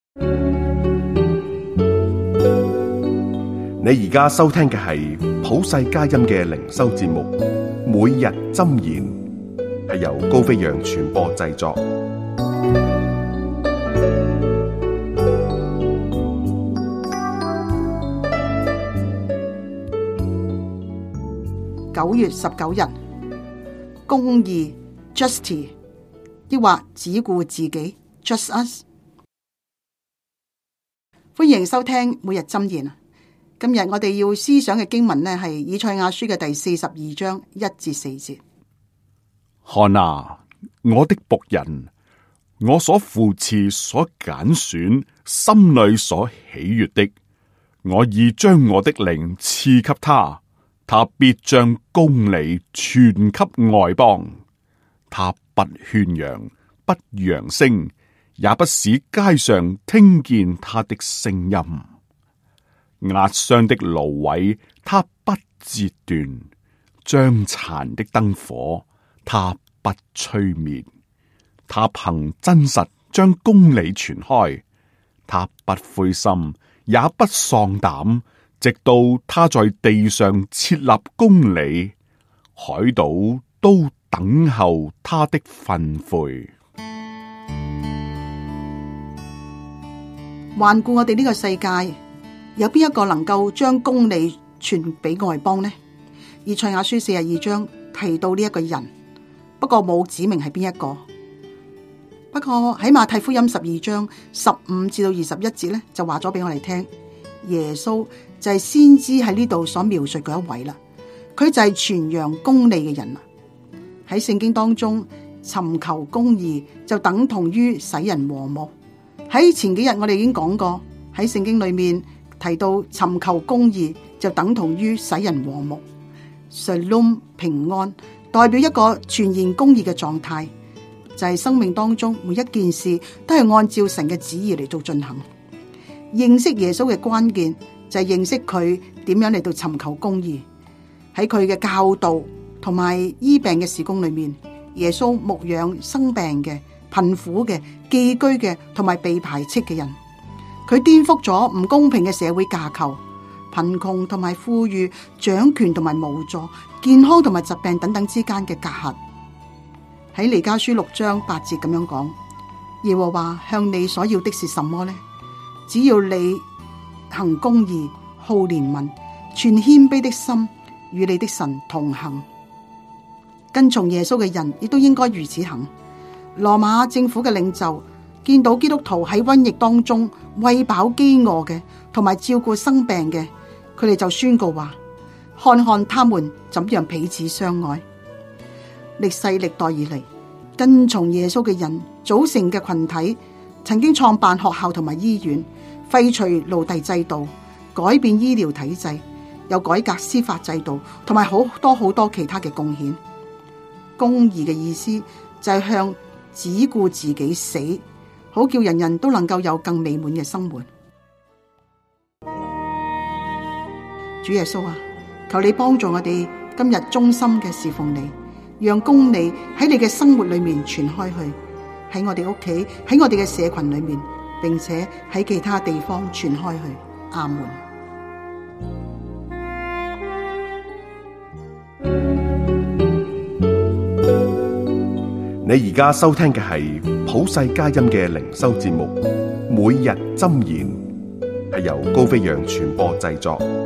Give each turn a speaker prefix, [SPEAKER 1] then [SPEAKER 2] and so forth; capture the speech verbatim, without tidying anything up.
[SPEAKER 1] 你而家收聽嘅係普世佳音嘅靈修節目，每日箴言，係由高飛揚傳播製作。
[SPEAKER 2] 九月十九日，公義 justice， 抑或只顧自己 just us。歡迎收聽每日箴言。今日我哋要思想嘅經文呢，係以賽亞書嘅第四十二章一至四節。
[SPEAKER 3] 看啊，我的僕人，我所扶持、所揀選、心裏所喜悅的，我已將我的靈賜給他，他必將公理傳給外邦。他不喧嚷，不揚聲，也不使街上聽見他的聲音。壓傷的蘆葦，他不折斷；將殘的燈火，他不吹滅。他憑真實將公理傳開，他不灰心，也不喪膽，直到他在地上設立公理，海島都等候他的訓誨。
[SPEAKER 2] 環顧我哋呢個世界，有邊一個能夠將公理傳俾外邦呢？以賽亞書四十二章提到呢一個人，不過冇指明係邊一個。不過喺馬太福音十二章十五至到二十一節呢，就話咗俾我哋聽，耶穌就係先知喺呢度所描述嘅一位啦。佢就係傳揚公理嘅人啦。喺聖經當中，尋求公義就等同於使人和睦。喺前幾日我哋已經講過，喺聖經裏面提到尋求公義就等同於使人和睦。Shalom 平安代表一個全然公義嘅狀態，就係生命當中每一件事都係按照神嘅旨意嚟做進行。認識耶穌嘅關鍵就係認識佢點樣嚟到尋求公義。喺佢嘅教導同埋醫病嘅事工裏面，耶穌牧養生病嘅、貧苦嘅、寄居嘅同埋被排斥嘅人。佢顛覆咗唔公平嘅社會架構，貧窮同埋富裕、掌權同埋無助、健康同埋疾病等等之間嘅隔閡。喺彌迦書六章八節咁樣講，耶和華向你所要的是什麼呢？只要你行公義、好憐憫、存謙卑的心，與你的神同行。跟從耶穌嘅人亦都應該如此行。羅馬政府嘅領袖見到基督徒喺瘟疫當中餵飽飢餓嘅，同埋照顧生病嘅，佢哋就宣告話：看看他們怎樣彼此相愛。歷世歷代以嚟，跟從耶穌嘅人組成嘅群體，曾經創辦學校同埋醫院，廢除奴隸制度，改變醫療體制，又改革司法制度，同埋好多好多其他嘅貢獻。公義嘅意思就係向只顧自己死，好叫人人都能夠有更美滿嘅生活。主耶穌啊，求你幫助我哋今日忠心嘅侍奉你，讓公理喺你嘅生活裏面傳開去，喺我哋屋企，喺我哋嘅社群裏面，並且喺其他地方傳開去。阿門。
[SPEAKER 1] 你而家收聽嘅係普世佳音嘅靈修節目，每日箴言，係由高飛揚傳播製作。